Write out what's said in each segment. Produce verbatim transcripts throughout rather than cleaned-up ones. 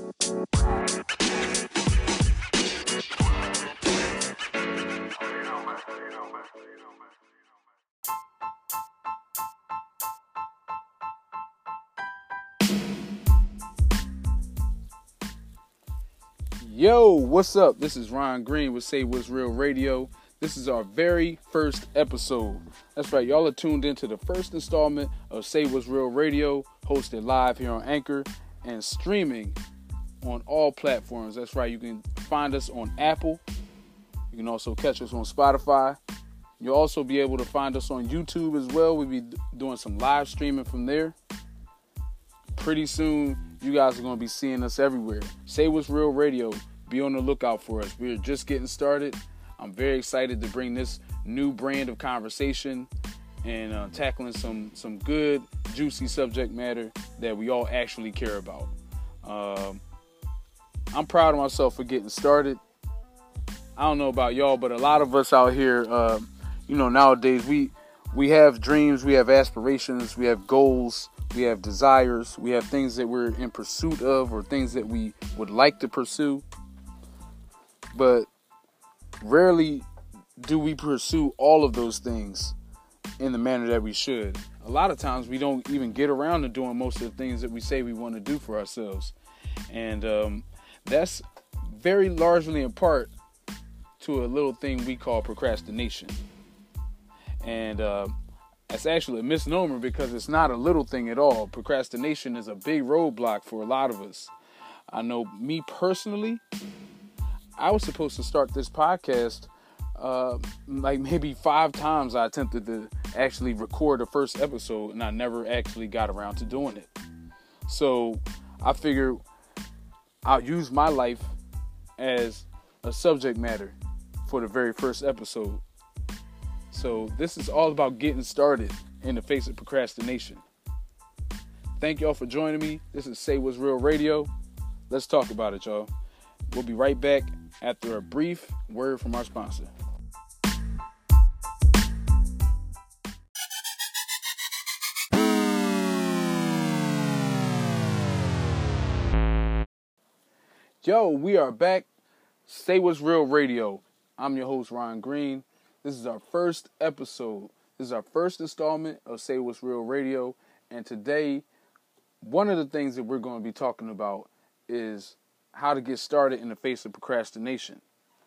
Yo, what's up? This is Ron Green with Say What's Real Radio. This is our very first episode. That's right, y'all are tuned into the first installment of Say What's Real Radio, hosted live here on Anchor and streaming on all platforms. That's right, you can find us on Apple. You can also catch us on Spotify. You'll also be able to find us on YouTube as well. We'll be doing some live streaming from there. Pretty soon, you guys are going to be seeing us everywhere. Say What's Real Radio. Be on the lookout for us. We're just getting started. I'm very excited to bring this new brand of conversation and uh, tackling some, some good, juicy subject matter that we all actually care about. Um, I'm proud of myself for getting started. I don't know about y'all, but a lot of us out here, uh, you know, nowadays, we we have dreams, we have aspirations, we have goals, we have desires, we have things that we're in pursuit of or things that we would like to pursue. But rarely do we pursue all of those things in the manner that we should. A lot of times we don't even get around to doing most of the things that we say we want to do for ourselves. And um, that's very largely in part to a little thing we call procrastination. And uh, that's actually a misnomer because it's not a little thing at all. Procrastination is a big roadblock for a lot of us. I know me personally, I was supposed to start this podcast uh, like maybe five times. I attempted to actually record the first episode and I never actually got around to doing it. So I figured I'll use my life as a subject matter for the very first episode. So this is all about getting started in the face of procrastination. Thank y'all for joining me. This is Say What's Real Radio. Let's talk about it, y'all. We'll be right back after a brief word from our sponsor. Yo, we are back. Say What's Real Radio. I'm your host, Ron Green. This is our first episode. This is our first installment of Say What's Real Radio. And today, one of the things that we're going to be talking about is how to get started in the face of procrastination.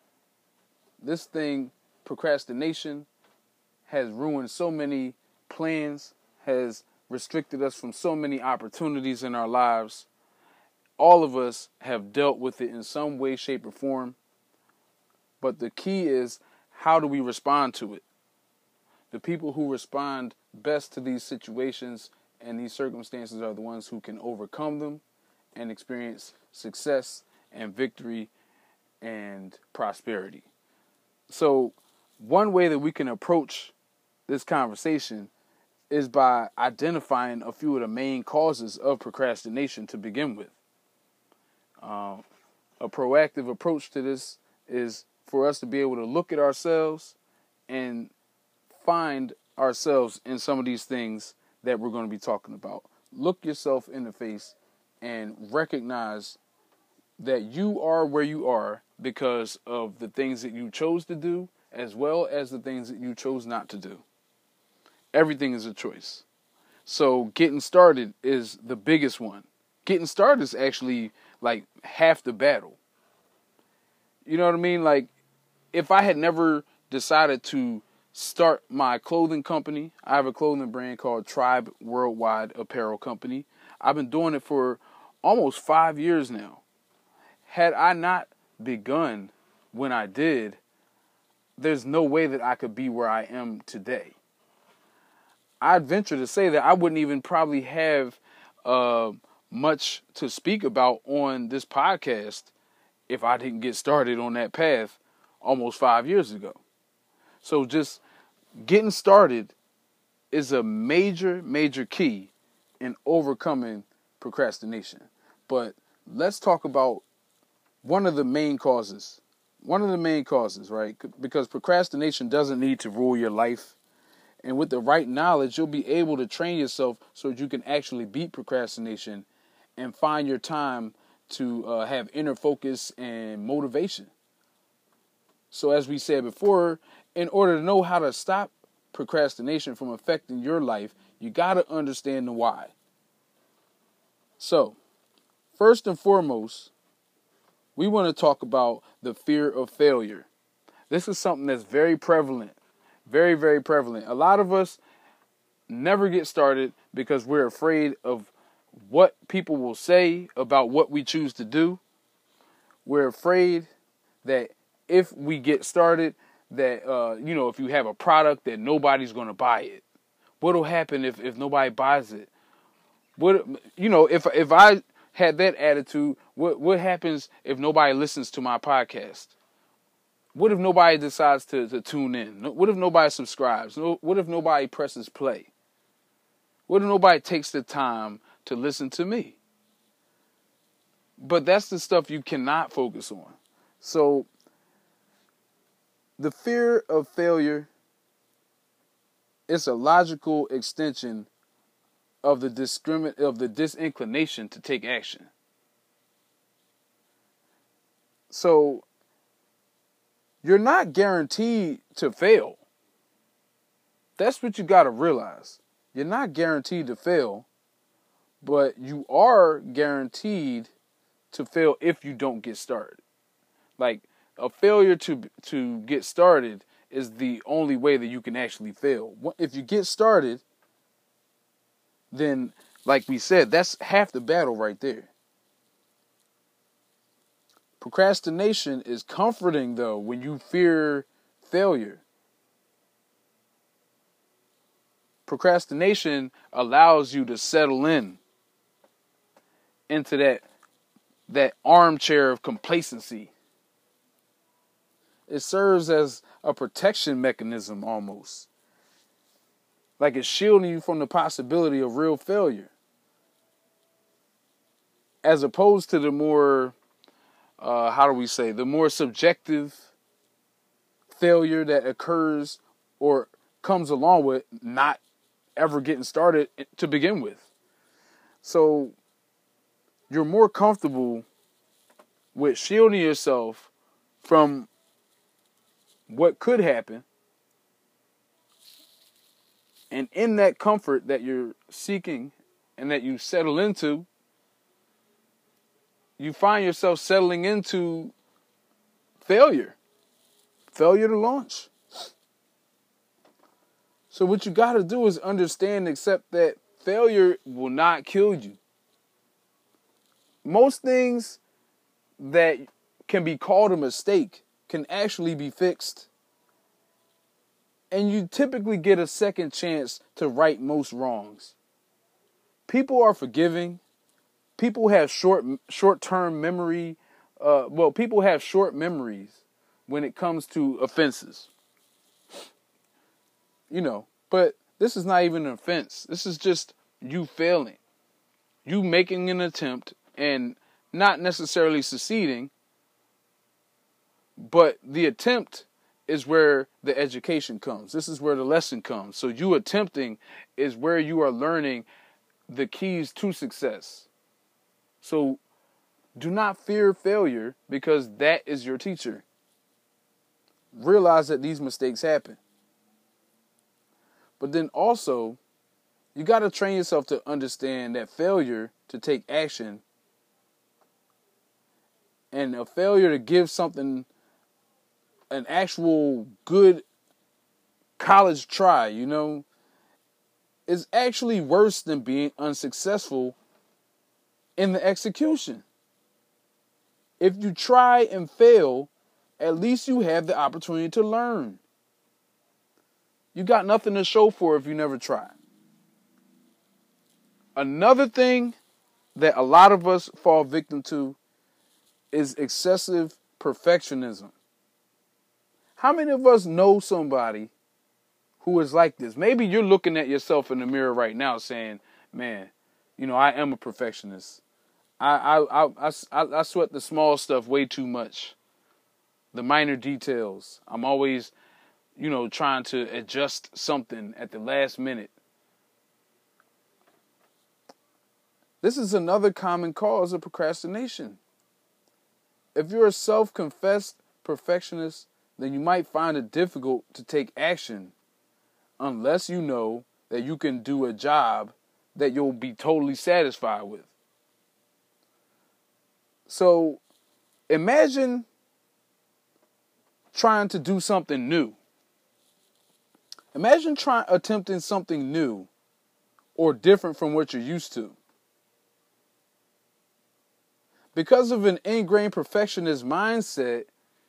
This thing, procrastination, has ruined so many plans, has restricted us from so many opportunities in our lives. All of us have dealt with it in some way, shape, or form. But the key is, how do we respond to it? The people who respond best to these situations and these circumstances are the ones who can overcome them and experience success and victory and prosperity. So one way that we can approach this conversation is by identifying a few of the main causes of procrastination to begin with. Uh, a proactive approach to this is for us to be able to look at ourselves and find ourselves in some of these things that we're going to be talking about. Look yourself in the face and recognize that you are where you are because of the things that you chose to do, as well as the things that you chose not to do. Everything is a choice. So getting started is the biggest one. Getting started is actually like half the battle. You know what I mean? Like, if I had never decided to start my clothing company, I have a clothing brand called Tribe Worldwide Apparel Company. I've been doing it for almost five years now. Had I not begun when I did, there's no way that I could be where I am today. I'd venture to say that I wouldn't even probably have uh, much to speak about on this podcast if I didn't get started on that path almost five years ago. So just getting started is a major, major key in overcoming procrastination. But let's talk about one of the main causes. One of the main causes, right? Because procrastination doesn't need to rule your life. And with the right knowledge, you'll be able to train yourself so that you can actually beat procrastination and find your time to uh, have inner focus and motivation. So as we said before, in order to know how to stop procrastination from affecting your life, you got to understand the why. So, first and foremost, we want to talk about the fear of failure. This is something that's very prevalent, very, very prevalent. A lot of us never get started because we're afraid of what people will say about what we choose to do. We're afraid that if we get started, that, uh, you know, if you have a product that nobody's going to buy it. What'll happen if, if nobody buys it? What, you know, if if I had that attitude, what what happens if nobody listens to my podcast? What if nobody decides to, to tune in? What if nobody subscribes? What if nobody presses play? What if nobody takes the time to listen to me? But that's the stuff you cannot focus on. So the fear of failure is a logical extension of the discrimin- of the disinclination to take action. So you're not guaranteed to fail. That's what you got to realize. You're not guaranteed to fail, but you are guaranteed to fail if you don't get started. Like, a failure to to get started is the only way that you can actually fail. If you get started, then, like we said, that's half the battle right there. Procrastination is comforting, though, when you fear failure. Procrastination allows you to settle in into that, that armchair of complacency. It serves as a protection mechanism almost. Like it's shielding you from the possibility of real failure. As opposed to the more, uh, how do we say, the more subjective failure that occurs or comes along with not ever getting started to begin with. So you're more comfortable with shielding yourself from what could happen. And in that comfort that you're seeking and that you settle into, you find yourself settling into failure. Failure to launch. So what you got to do is understand and accept that failure will not kill you. Most things that can be called a mistake can actually be fixed. And you typically get a second chance to right most wrongs. People are forgiving. People have short, short-term memory. Uh, well, people have short memories when it comes to offenses. You know, but this is not even an offense. This is just you failing. You making an attempt and not necessarily succeeding. But the attempt is where the education comes. This is where the lesson comes. So you attempting is where you are learning the keys to success. So do not fear failure because that is your teacher. Realize that these mistakes happen. But then also, you got to train yourself to understand that failure to take action and a failure to give something an actual good college try, you know, is actually worse than being unsuccessful in the execution. If you try and fail, at least you have the opportunity to learn. You got nothing to show for if you never try. Another thing that a lot of us fall victim to is excessive perfectionism. How many of us know somebody who is like this? Maybe you're looking at yourself in the mirror right now saying, man, you know, I am a perfectionist. I, I, I, I, I sweat the small stuff way too much. The minor details. I'm always, you know, trying to adjust something at the last minute. This is another common cause of procrastination. If you're a self-confessed perfectionist, then you might find it difficult to take action unless you know that you can do a job that you'll be totally satisfied with. So imagine trying to do something new. Imagine trying attempting something new or different from what you're used to. Because of an ingrained perfectionist mindset,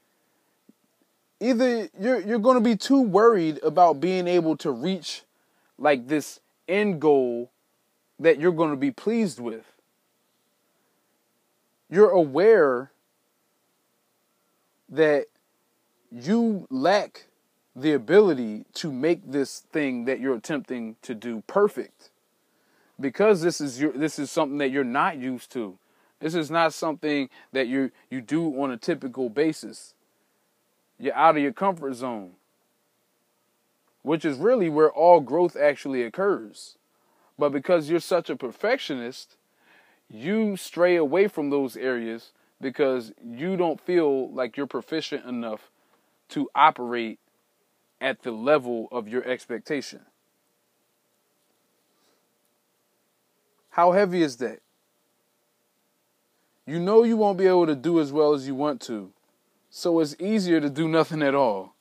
either you're you're going to be too worried about being able to reach like this end goal that you're going to be pleased with. You're aware that you lack the ability to make this thing that you're attempting to do perfect, because this is your this is something that you're not used to. This is not something that you you do on a typical basis. You're out of your comfort zone, which is really where all growth actually occurs. But because you're such a perfectionist, you stray away from those areas because you don't feel like you're proficient enough to operate at the level of your expectation. How heavy is that? You know you won't be able to do as well as you want to, so it's easier to do nothing at all.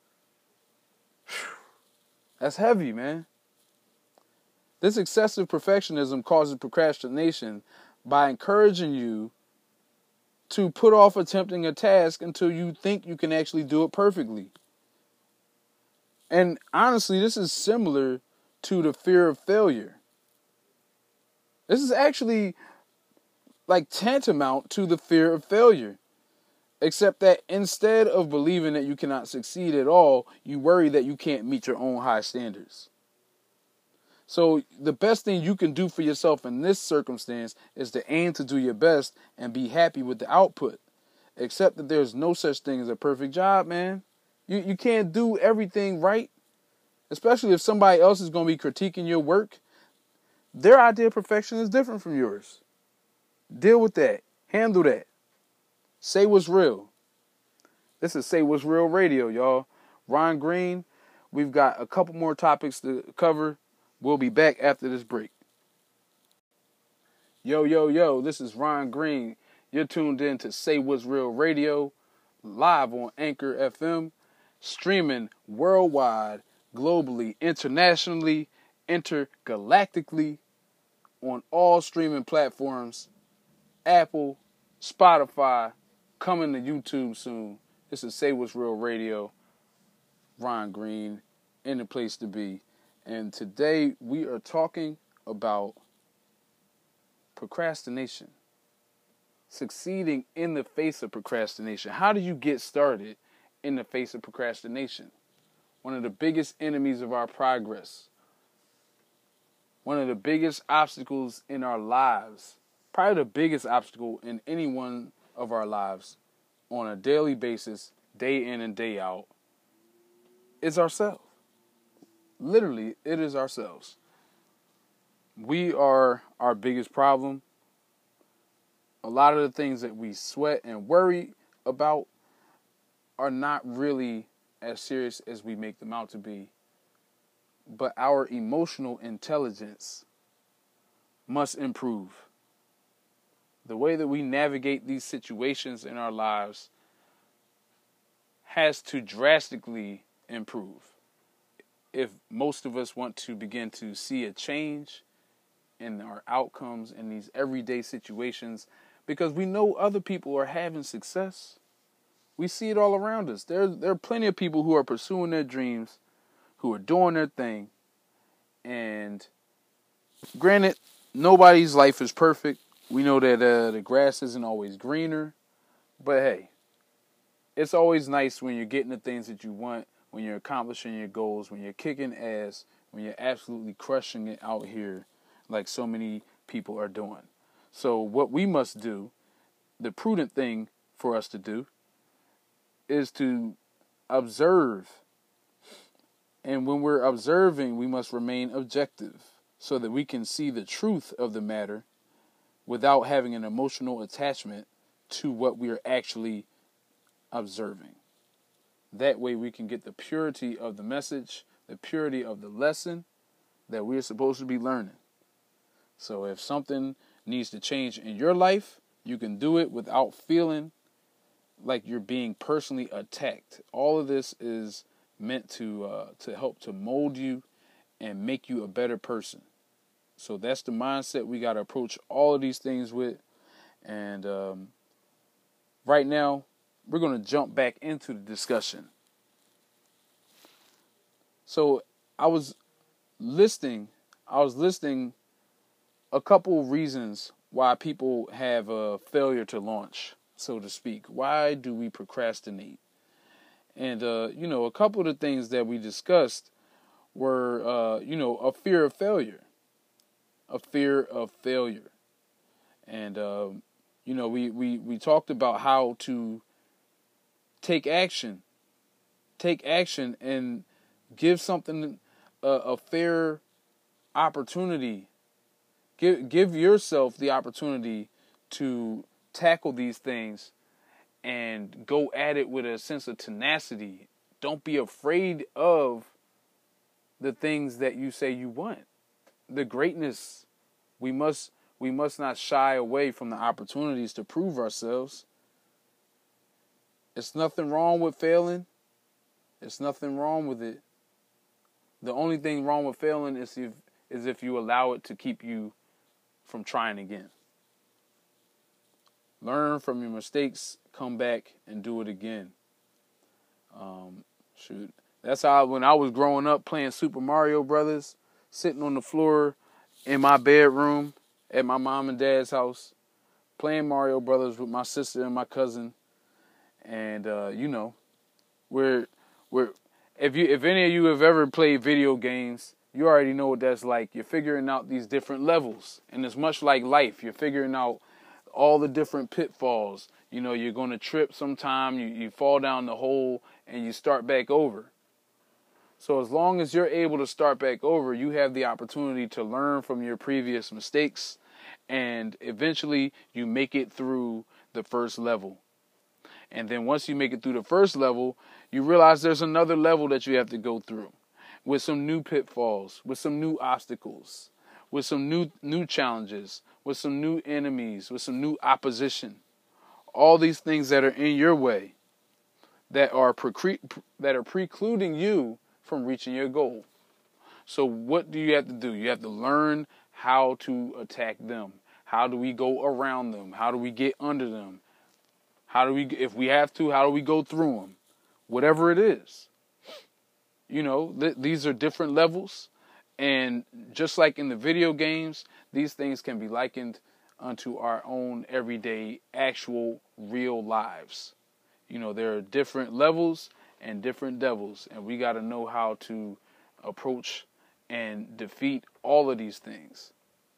That's heavy, man. This excessive perfectionism causes procrastination by encouraging you to put off attempting a task until you think you can actually do it perfectly. And honestly, this is similar to the fear of failure. This is actually like tantamount to the fear of failure, except that instead of believing that you cannot succeed at all, you worry that you can't meet your own high standards. So the best thing you can do for yourself in this circumstance is to aim to do your best and be happy with the output. Except that there's no such thing as a perfect job, man. You you can't do everything right, especially if somebody else is going to be critiquing your work. Their idea of perfection is different from yours. Deal with that. Handle that. Say what's real. This is Say What's Real Radio, y'all. Ron Green. We've got a couple more topics to cover. We'll be back after this break. Yo, yo, yo, this is Ron Green. You're tuned in to Say What's Real Radio, live on Anchor F M, streaming worldwide, globally, internationally, intergalactically, on all streaming platforms, Apple, Spotify, coming to YouTube soon. This is Say What's Real Radio, Ron Green, in the place to be. And today we are talking about procrastination. Succeeding in the face of procrastination. How do you get started in the face of procrastination? One of the biggest enemies of our progress. One of the biggest obstacles in our lives. Probably the biggest obstacle in any one of our lives on a daily basis, day in and day out, is ourselves. Literally, it is ourselves. We are our biggest problem. A lot of the things that we sweat and worry about are not really as serious as we make them out to be. But our emotional intelligence must improve. The way that we navigate these situations in our lives has to drastically improve if most of us want to begin to see a change in our outcomes in these everyday situations, because we know other people are having success. We see it all around us. There, there are plenty of people who are pursuing their dreams, who are doing their thing. And granted, nobody's life is perfect. We know that uh, the grass isn't always greener. But hey, it's always nice when you're getting the things that you want, when you're accomplishing your goals, when you're kicking ass, when you're absolutely crushing it out here like so many people are doing. So what we must do, the prudent thing for us to do, is to observe. And when we're observing, we must remain objective so that we can see the truth of the matter without having an emotional attachment to what we are actually observing. That way we can get the purity of the message, the purity of the lesson that we're supposed to be learning. So if something needs to change in your life, you can do it without feeling like you're being personally attacked. All of this is meant to uh, to help to mold you and make you a better person. So that's the mindset we got to approach all of these things with. And um, right now, we're going to jump back into the discussion. So I was listing, I was listing a couple of reasons why people have a failure to launch, so to speak. Why do we procrastinate? And, uh, you know, a couple of the things that we discussed were, uh, you know, a fear of failure, a fear of failure. And, uh, you know, we, we, we talked about how to take action, take action and give something a, a fair opportunity. Give, give yourself the opportunity to tackle these things and go at it with a sense of tenacity. Don't be afraid of the things that you say you want. The greatness, we must we must not shy away from the opportunities to prove ourselves. It's nothing wrong with failing. It's nothing wrong with it. The only thing wrong with failing is if is if you allow it to keep you from trying again. Learn from your mistakes, come back and do it again. Um, shoot, that's how when I was growing up playing Super Mario Brothers, sitting on the floor in my bedroom at my mom and dad's house, playing Mario Brothers with my sister and my cousin, and uh, you know, we're we're if you if any of you have ever played video games, you already know what that's like. You're figuring out these different levels, and it's much like life. You're figuring out all the different pitfalls. You know, you're going to trip sometime, you, you fall down the hole, and you start back over. So as long as you're able to start back over, you have the opportunity to learn from your previous mistakes, and eventually you make it through the first level. And then once you make it through the first level, you realize there's another level that you have to go through with some new pitfalls, with some new obstacles, with some new new challenges, with some new enemies, with some new opposition. All these things that are in your way that are precre- that are precluding you from reaching your goal. So what do you have to do? You have to learn how to attack them. How do we go around them? How do we get under them? How do we, if we have to, how do we go through them? Whatever it is. You know, th- these are different levels. And just like in the video games, these things can be likened unto our own everyday, actual, real lives. You know, there are different levels and different devils, and we got to know how to approach and defeat all of these things.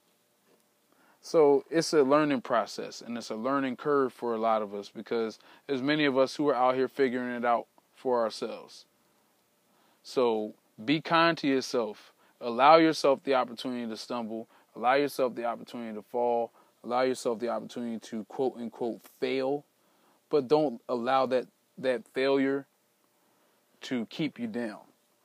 So it's a learning process, and it's a learning curve for a lot of us, because there's many of us who are out here figuring it out for ourselves. So be kind to yourself. Allow yourself the opportunity to stumble. Allow yourself the opportunity to fall. Allow yourself the opportunity to quote unquote fail. But don't allow that, that failure to keep you down.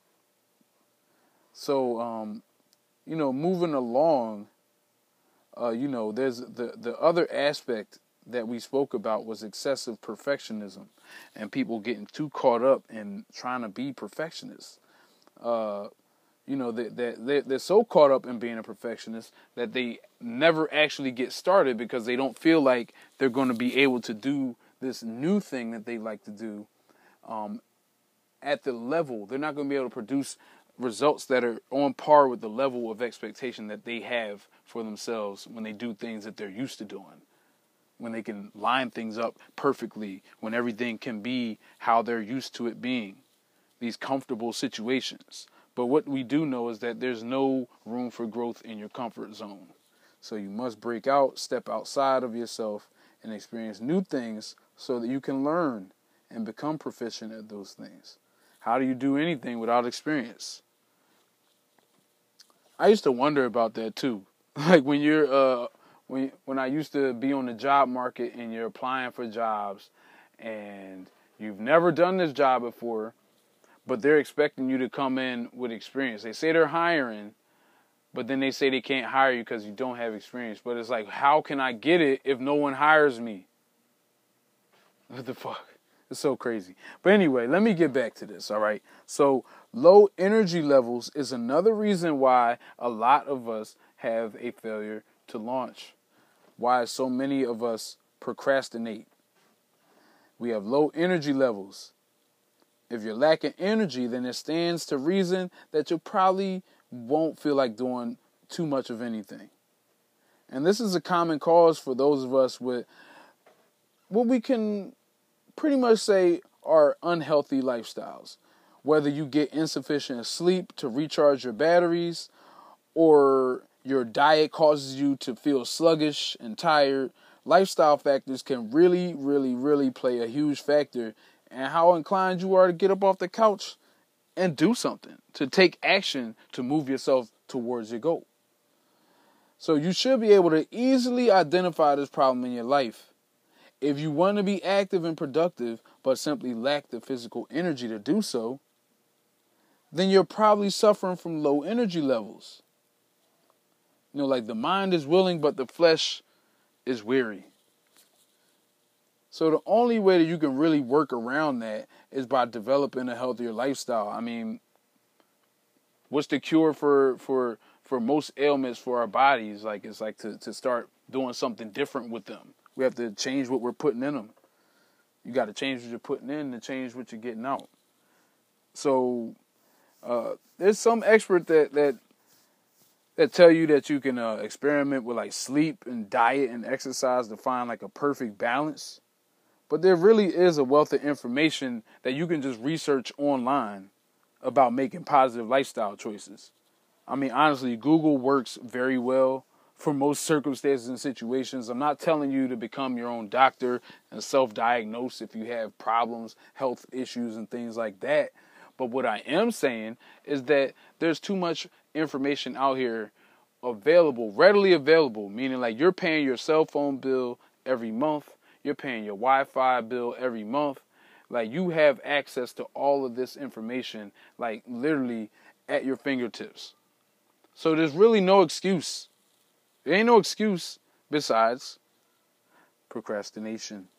So, um, you know, moving along, uh, you know, there's the, the other aspect that we spoke about was excessive perfectionism and people getting too caught up in trying to be perfectionists. Uh, you know, they, they, they're so caught up in being a perfectionist that they never actually get started because they don't feel like they're going to be able to do this new thing that they like to do um, at the level. They're not going to be able to produce results that are on par with the level of expectation that they have for themselves when they do things that they're used to doing, when they can line things up perfectly, when everything can be how they're used to it being, these comfortable situations. But what we do know is that there's no room for growth in your comfort zone. So you must break out, step outside of yourself, and experience new things so that you can learn and become proficient at those things. How do you do anything without experience? I used to wonder about that too. Like when you're uh, when when I used to be on the job market and you're applying for jobs and you've never done this job before, but they're expecting you to come in with experience. They say they're hiring, but then they say they can't hire you because you don't have experience. But it's like, how can I get it if no one hires me? What the fuck? It's so crazy. But anyway, let me get back to this, all right? So low energy levels is another reason why a lot of us have a failure to launch. Why so many of us procrastinate. We have low energy levels. If you're lacking energy, then it stands to reason that you probably won't feel like doing too much of anything. And this is a common cause for those of us with what we can pretty much say are unhealthy lifestyles. Whether you get insufficient sleep to recharge your batteries, or your diet causes you to feel sluggish and tired, lifestyle factors can really, really, really play a huge factor in how inclined you are to get up off the couch and do something, to take action to move yourself towards your goal. So you should be able to easily identify this problem in your life. If you want to be active and productive, but simply lack the physical energy to do so, then you're probably suffering from low energy levels. You know, like the mind is willing, but the flesh is weary. So the only way that you can really work around that is by developing a healthier lifestyle. I mean, what's the cure for for for most ailments for our bodies? Like, it's like to, to start doing something different with them. We have to change what we're putting in them. You got to change what you're putting in to change what you're getting out. So uh, there's some expert that that that tell you that you can uh, experiment with like sleep and diet and exercise to find like a perfect balance. But there really is a wealth of information that you can just research online about making positive lifestyle choices. I mean, honestly, Google works very well for most circumstances and situations. I'm not telling you to become your own doctor and self-diagnose if you have problems, health issues, and things like that. But what I am saying is that there's too much information out here available, readily available, meaning like you're paying your cell phone bill every month, you're paying your Wi-Fi bill every month. Like, you have access to all of this information, like literally at your fingertips. So there's really no excuse. There ain't no excuse besides procrastination.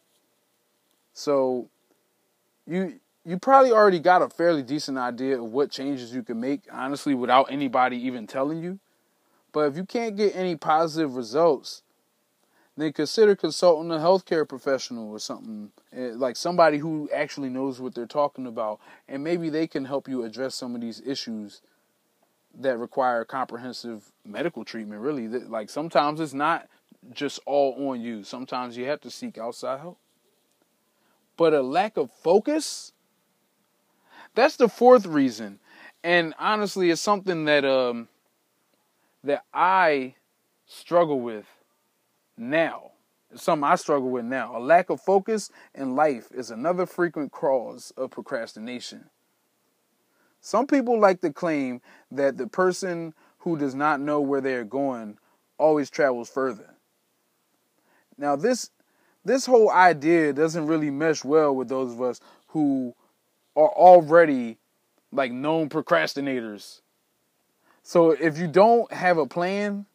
So you you probably already got a fairly decent idea of what changes you can make, honestly, without anybody even telling you. But if you can't get any positive results, then consider consulting a healthcare professional or something, like somebody who actually knows what they're talking about, and maybe they can help you address some of these issues that require comprehensive medical treatment, really. Like, sometimes it's not just all on you. Sometimes you have to seek outside help. But a lack of focus, that's the fourth reason. And honestly, it's something that um that I struggle with now. It's something I struggle with now. A lack of focus in life is another frequent cause of procrastination. Some people like to claim that the person who does not know where they are going always travels further. Now, this this whole idea doesn't really mesh well with those of us who are already like known procrastinators. So if you don't have a plan,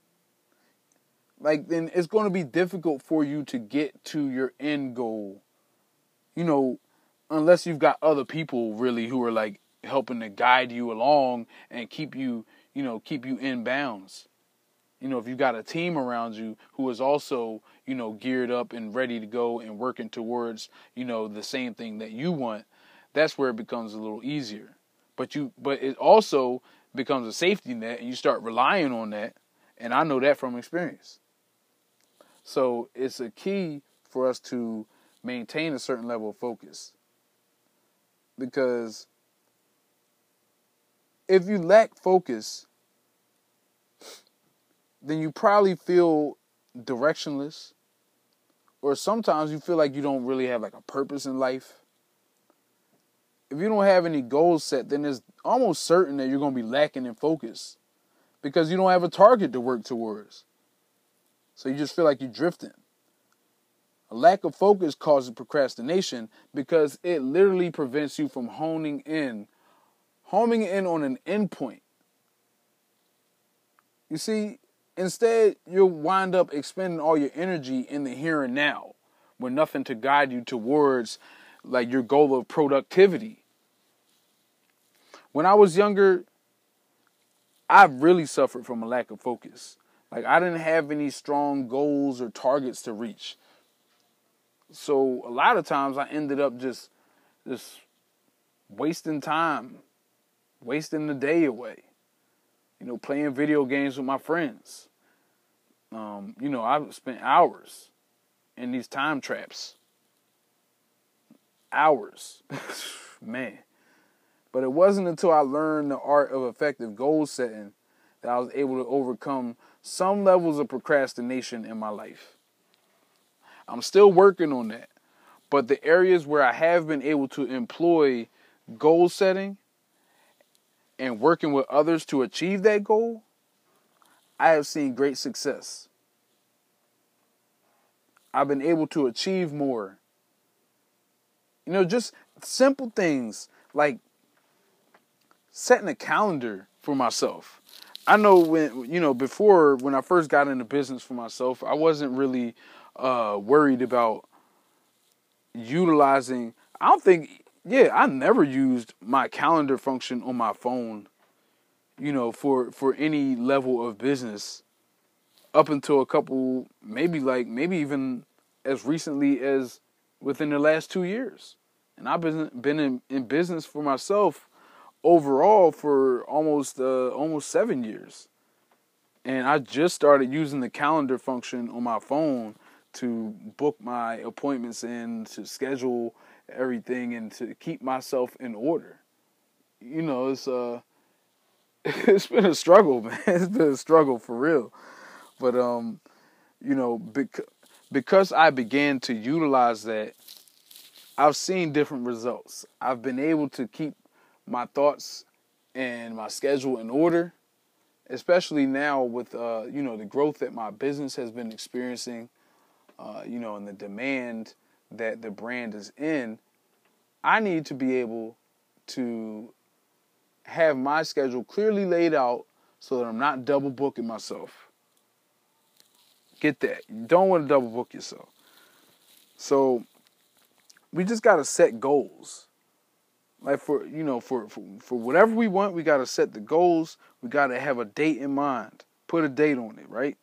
like, then it's going to be difficult for you to get to your end goal. You know, unless you've got other people really who are like helping to guide you along and keep you, you know, keep you in bounds. You know, if you've got a team around you who is also, you know, geared up and ready to go and working towards, you know, the same thing that you want, that's where it becomes a little easier. But you, but it also becomes a safety net, and you start relying on that. And I know that from experience. So it's a key for us to maintain a certain level of focus. Because if you lack focus, then you probably feel directionless, or sometimes you feel like you don't really have like a purpose in life. If you don't have any goals set, then it's almost certain that you're going to be lacking in focus because you don't have a target to work towards. So you just feel like you're drifting. A lack of focus causes procrastination because it literally prevents you from honing in, homing in on an endpoint. You see, instead, you'll wind up expending all your energy in the here and now, with nothing to guide you towards like your goal of productivity. When I was younger, I really suffered from a lack of focus. Like, I didn't have any strong goals or targets to reach. So a lot of times I ended up just just wasting time, wasting the day away. You know, playing video games with my friends. Um, you know, I've spent hours in these time traps. Hours. Man. But it wasn't until I learned the art of effective goal setting that I was able to overcome some levels of procrastination in my life. I'm still working on that. But the areas where I have been able to employ goal setting and working with others to achieve that goal, I have seen great success. I've been able to achieve more. You know, just simple things like setting a calendar for myself. I know when, you know, before when I first got into business for myself, I wasn't really uh, worried about utilizing, I don't think, yeah, I never used my calendar function on my phone, you know, for, for any level of business up until a couple, maybe like, maybe even as recently as within the last two years. And I've been, been in, in business for myself overall for almost, uh, almost seven years. And I just started using the calendar function on my phone to book my appointments in, to schedule everything, and to keep myself in order. You know, it's uh, it's been a struggle, man. It's been a struggle for real. But um, you know, bec- because I began to utilize that, I've seen different results. I've been able to keep my thoughts and my schedule in order, especially now with uh, you know, the growth that my business has been experiencing. Uh, you know, and the demand that the brand is in, I need to be able to have my schedule clearly laid out so that I'm not double booking myself. Get that. You don't want to double book yourself. So we just got to set goals. Like for, you know, for, for, for whatever we want, we got to set the goals. We got to have a date in mind. Put a date on it, right?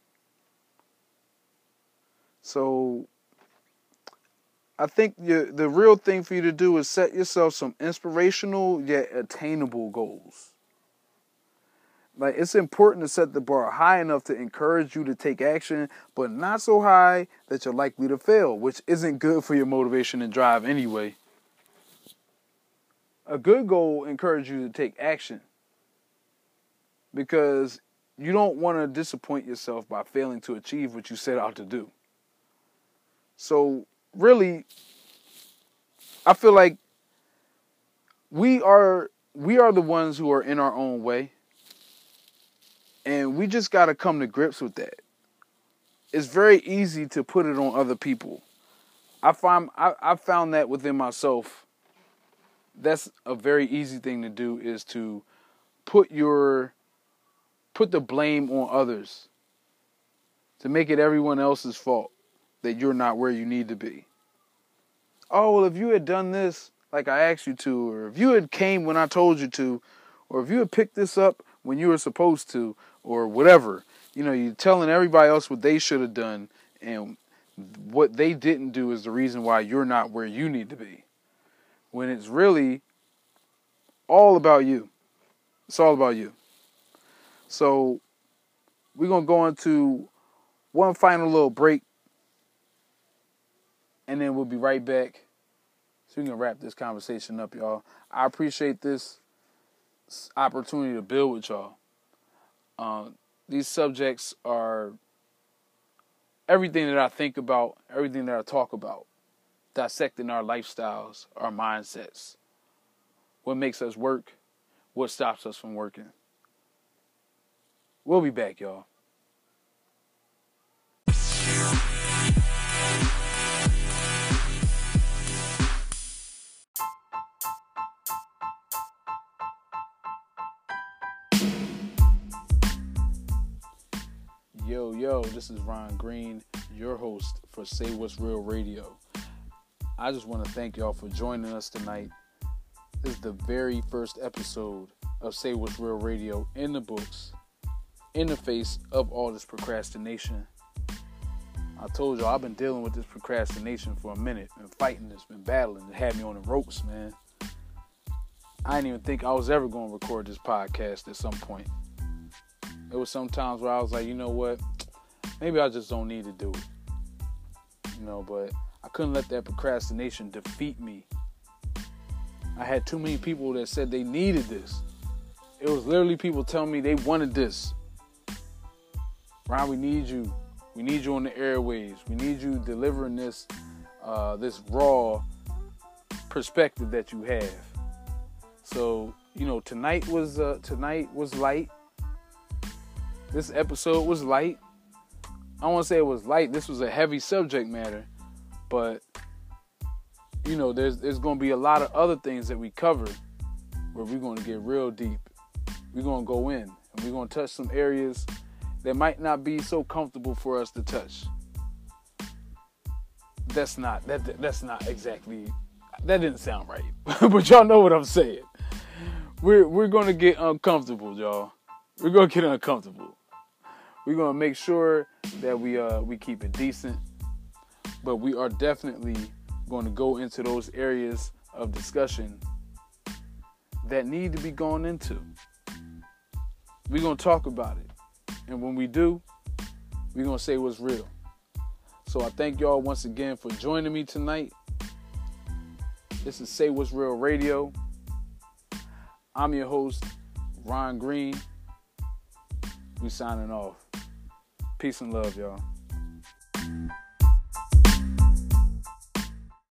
So I think the the real thing for you to do is set yourself some inspirational yet attainable goals. Like, it's important to set the bar high enough to encourage you to take action, but not so high that you're likely to fail, which isn't good for your motivation and drive anyway. A good goal encourages you to take action because you don't want to disappoint yourself by failing to achieve what you set out to do. So really, I feel like we are we are the ones who are in our own way, and we just got to come to grips with that. It's very easy to put it on other people. I find I, I found that within myself. That's a very easy thing to do, is to put your put the blame on others, to make it everyone else's fault that you're not where you need to be. Oh, well, if you had done this like I asked you to, or if you had came when I told you to, or if you had picked this up when you were supposed to, or whatever. You know, you're telling everybody else what they should have done, and what they didn't do is the reason why you're not where you need to be. When it's really all about you. It's all about you. So we're going to go into one final little break, and then we'll be right back so we can wrap this conversation up, y'all. I appreciate this opportunity to build with y'all. Uh, these subjects are everything that I think about, everything that I talk about, dissecting our lifestyles, our mindsets, what makes us work, what stops us from working. We'll be back, y'all. Yo, yo, this is Ron Green, your host for Say What's Real Radio. I just want to thank y'all for joining us tonight. This is the very first episode of Say What's Real Radio in the books, in the face of all this procrastination. I told y'all I've been dealing with this procrastination for a minute, been fighting this, been battling. It had me on the ropes, man. I didn't even think I was ever going to record this podcast at some point. There was some times where I was like, you know what, maybe I just don't need to do it. You know, but I couldn't let that procrastination defeat me. I had too many people that said they needed this. It was literally people telling me they wanted this. Ron, we need you. We need you on the airwaves. We need you delivering this, uh, this raw perspective that you have. So, you know, tonight was uh, tonight was light. This episode was light. I don't want to say it was light. This was a heavy subject matter, but you know, there's there's going to be a lot of other things that we cover where we're going to get real deep. We're going to go in and we're going to touch some areas that might not be so comfortable for us to touch. That's not that that's not exactly that didn't sound right. But y'all know what I'm saying. We're we're going to get uncomfortable, y'all. We're going to get uncomfortable. We're going to make sure that we uh we keep it decent, but we are definitely going to go into those areas of discussion that need to be gone into. We're going to talk about it. And when we do, we're going to say what's real. So I thank y'all once again for joining me tonight. This is Say What's Real Radio. I'm your host, Ron Green. We signing off. Peace and love, y'all.